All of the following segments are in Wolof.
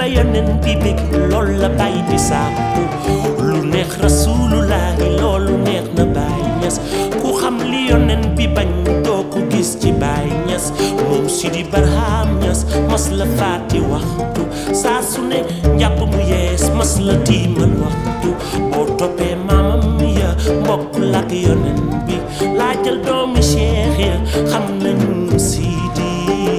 ba yonen bi bég lool la bay di sàkku lu neex rasulullahi loolu neex na Baay Ñas ku xam li yonen bi bañ doo ko gis ci Baay Ñas moom Sidi Barham Ñas mas la faati waxtu saa su ne njàpp mu yees mas la tiimal waxtu boo toppee maamam ya mbokk lak yonen bi laajal doomi Cheikh ya xam nañu Sidi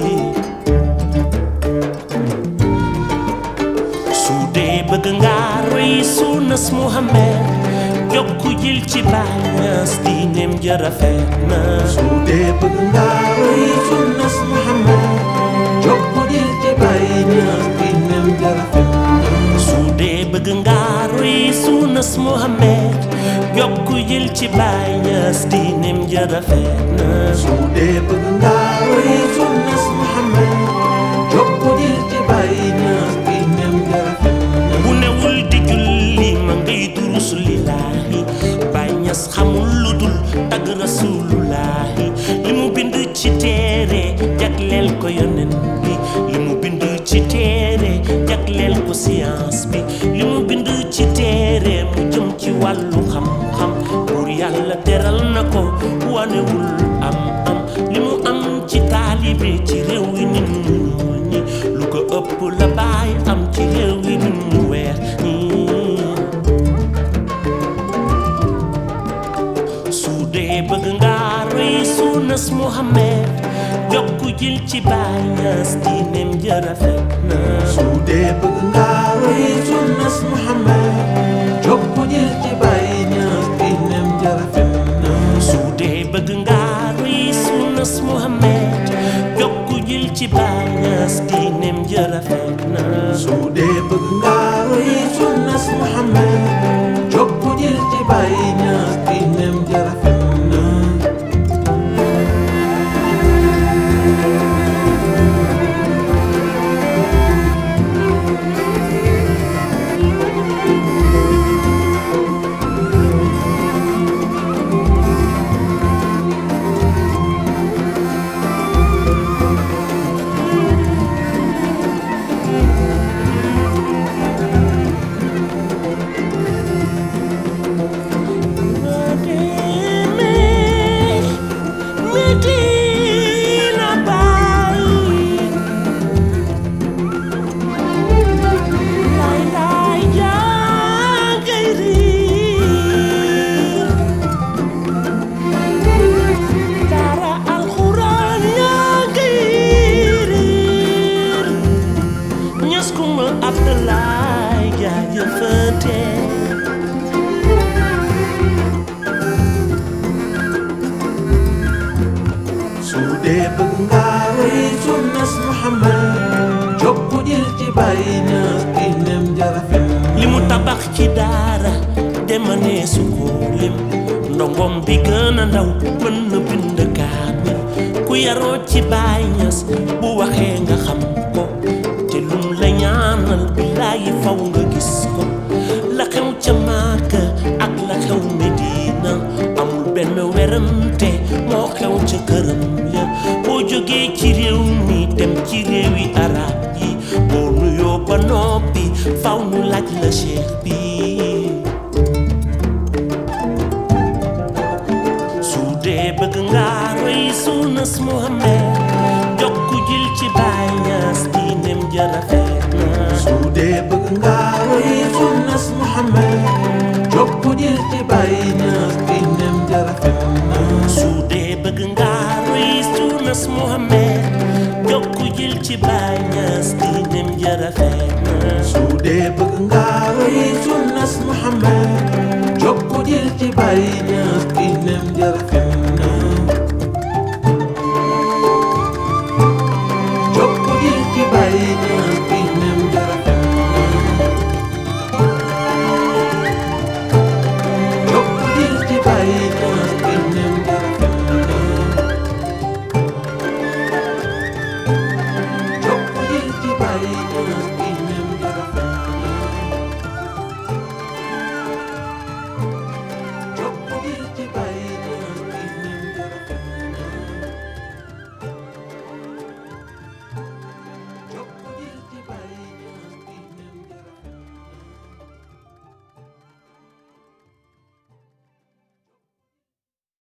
su dee bëgg nga roy sunnas Muhammad jokku jil ci Baay Ñas diineem ja rafet na su dee bëgg nga roy sunnas Muhammad jokku jil ci Baay Ñas diineem ja rafet na su dee bëgg nga roy sunnas Muhammad jokku jil ci Baay Ñas diineem ja rafet na su dee bëgg nga roy sunnas Muhammad jokku jil ci Baay Ñas diineem ja rafet na bu newul di julli ma ngay durus lillaahi Baay Ñas xamul lu dul tagg rasulullaahi li mu bind ci téere jagleel ko yonen bi li mu bind ci téere jagleel ko science bi li mu bind ci téere mu jëm ci wàllu xam-xam buur yàlla teral na ko wanewul am li mu am ci taalibe ci réew yi nit ñu ñuul ñi lu ko ëpp la Baay am ci réew yi nit ñu weex ñi su dee bëgg nga roy sunnas Muhammad jokku jil ci Baay Ñas diineem ja rafet na su dee bëgg nga roy sunnas Muhammad jokku jil ci Baay Ñas diineem ja rafet na su dee bëgg nga roy sunnas Muhammad jokku jil ci Baay Ñas diineem ja rafet na su dee bëgg nga roy sunnas Muhammad jokku jil ci Baay Ñas diineem ja rafet na Medina Baay lay lay jaa ngay riir dara alxuraan yaa ngay riir Ñas Kumba Abdalaay jaajëfate su dee bëgg nga roy sunnas Muhammad jokku jil ci Baay Ñas diineem ja rafet na li mu tabax ci daara demanee su ko lim ndongom bi gën a ndaw mën na bind kaamil ku yaroo ci Baay Ñas bu waxee nga xam ko te lum la ñaanal billaahi faw nga gis ko la xew ca Màkka ak la xew Medina amul benn werante moo xew ca këram ya boo jógee ci réew mi dem ci réewi arab yi boo nuyoo ba noppi faw nu laaj la cheikh bi su dee bëgg nga roy sunnas Muhammad jokku jil ci Baay Ñas diineem ja rafet na su dee bëgg nga roy sunnas Muhammad jokku jil ci Baay Ñas diineem ja rafet na su dee bëgg nga roy sunnas Muhammad jokku jil ci Baay Ñas diineem ja rafet na su dee bëgg nga roy sunnas Muhammad